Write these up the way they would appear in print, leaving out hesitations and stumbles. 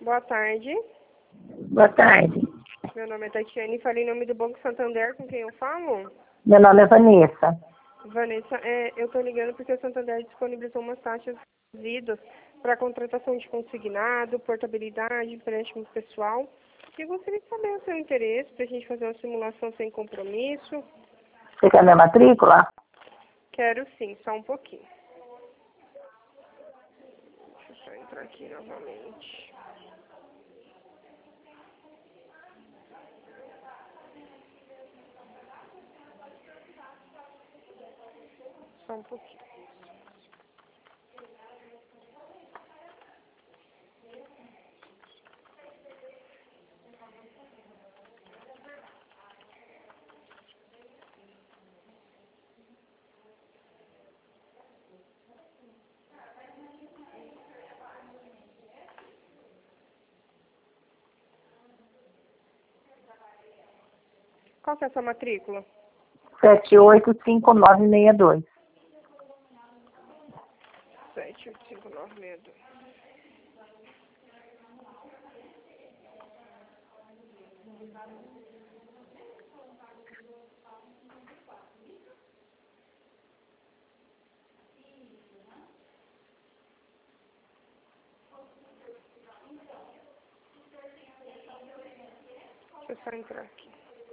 Boa tarde. Boa tarde. Meu nome é Tatiane, falei em nome do Banco Santander, com quem eu falo? Meu nome é Vanessa. Vanessa, eu estou ligando porque o Santander disponibilizou umas taxas reduzidas para contratação de consignado, portabilidade, empréstimo pessoal. E eu gostaria de saber o seu interesse para a gente fazer uma simulação sem compromisso. Você quer minha matrícula? Quero sim, só um pouquinho. Deixa eu só entrar aqui novamente. Só um pouquinho. Qual que é a sua matrícula? 785962. 78592. Deixa eu só entrar aqui.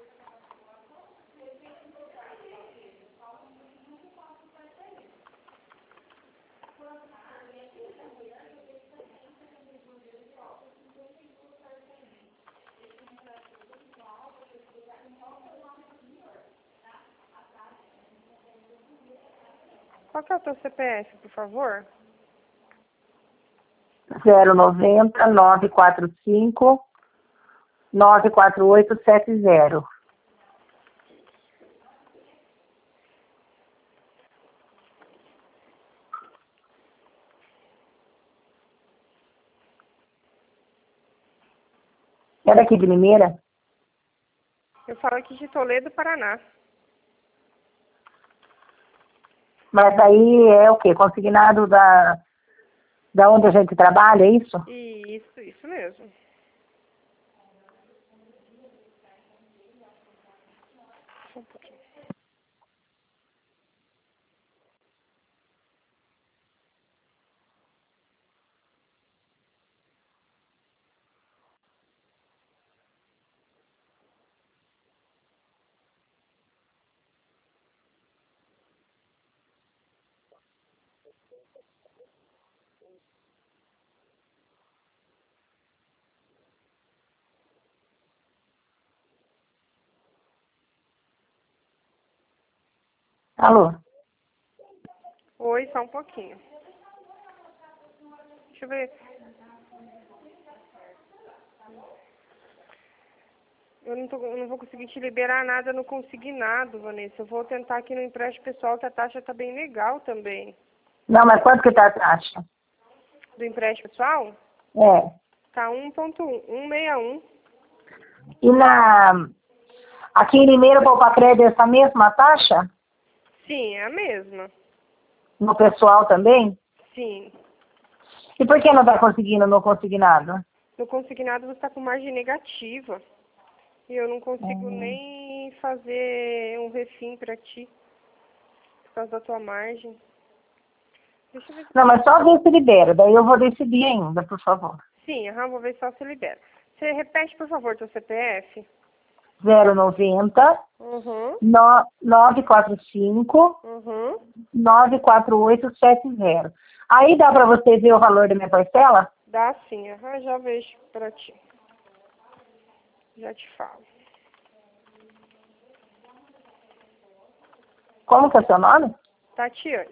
Qual que é o teu CPF, por favor? 090 945 94870. É daqui de Limeira? Eu falo aqui de Toledo, Paraná. Mas aí é o quê? Consignado da onde a gente trabalha, é isso? Isso mesmo. Só um pouquinho. Alô? Oi, só um pouquinho. Deixa eu ver. Eu não vou conseguir te liberar nada no consignado, Vanessa. Eu vou tentar aqui no empréstimo pessoal, que a taxa tá bem legal também. Não, mas quanto que tá a taxa? Do empréstimo pessoal? É. Tá 1,161. E aqui em Limeira, para crédito, é essa mesma taxa? Sim, é a mesma. No pessoal também? Sim. E por que não está conseguindo no consignado? No consignado você está com margem negativa. E eu não consigo nem fazer um refim para ti. Por causa da tua margem. Deixa eu ver se... Não, mas só ver se libera. Daí eu vou decidir ainda, por favor. Sim, vou ver só se libera. Você repete, por favor, teu CPF? 090 Uhum. 945 Uhum. 94870. Aí dá para você ver o valor da minha parcela? Dá sim, já vejo pra ti. Já te falo. Como que é o seu nome? Tatiane.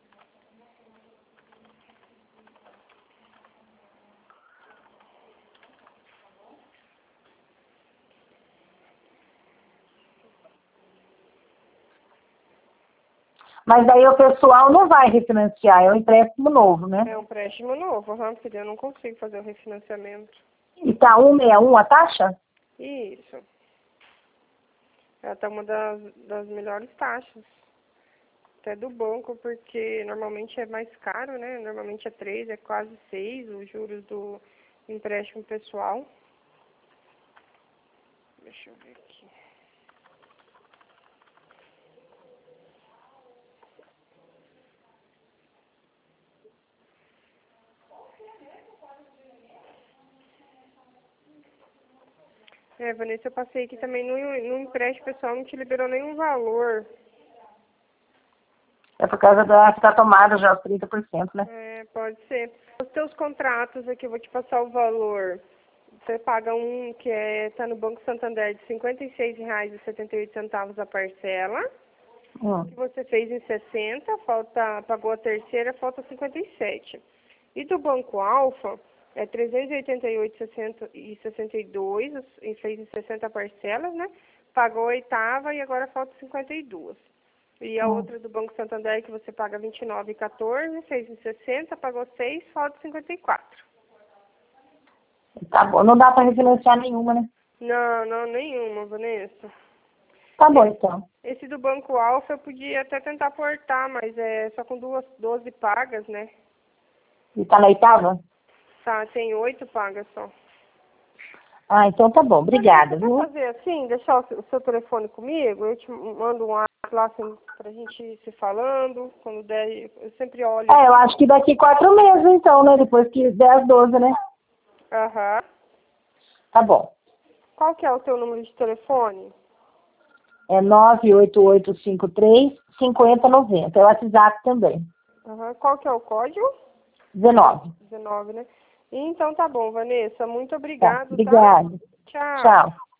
Mas daí o pessoal não vai refinanciar, é um empréstimo novo, né? É um empréstimo novo, porque eu não consigo fazer o refinanciamento. E tá 161 a taxa? Isso. Ela tá uma das melhores taxas. Até do banco, porque normalmente é mais caro, né? Normalmente é 3, é quase 6 os juros empréstimo pessoal. Deixa eu ver aqui. Vanessa, eu passei aqui também no empréstimo pessoal, não te liberou nenhum valor. É por causa da que tá tomada já os 30%, né? Pode ser. Os teus contratos aqui, eu vou te passar o valor. Você paga um que tá no Banco Santander de R$ 56,78 a parcela. Que você fez em 60, pagou a terceira, falta 57. E do Banco Alfa é 388,62 e fez em 60 parcelas, né? Pagou a oitava e agora falta 52. E a outra do Banco Santander que você paga 29,14, fez em 60, pagou 6, falta 54. Tá bom, não dá para refinanciar nenhuma, né? Não, nenhuma, Vanessa. Tá bom, então. Esse do Banco Alfa eu podia até tentar portar, mas é só com 12 pagas, né? E tá na oitava? Tá, tem 8 pagas só. Ah, então tá bom. Obrigada, Você viu? quer fazer assim, deixar o seu telefone comigo? Eu te mando um WhatsApp lá assim, pra gente ir se falando. Quando der, eu sempre olho. Eu acho que daqui 4 meses, então, né? Depois que 10, 12, né? Aham. Tá bom. Qual que é o teu número de telefone? É 98853-5090. É o WhatsApp também. Aham. Qual que é o código? 19. 19, né? Então tá bom, Vanessa. Muito Tá, obrigado, tá? obrigada. Tchau. Tchau.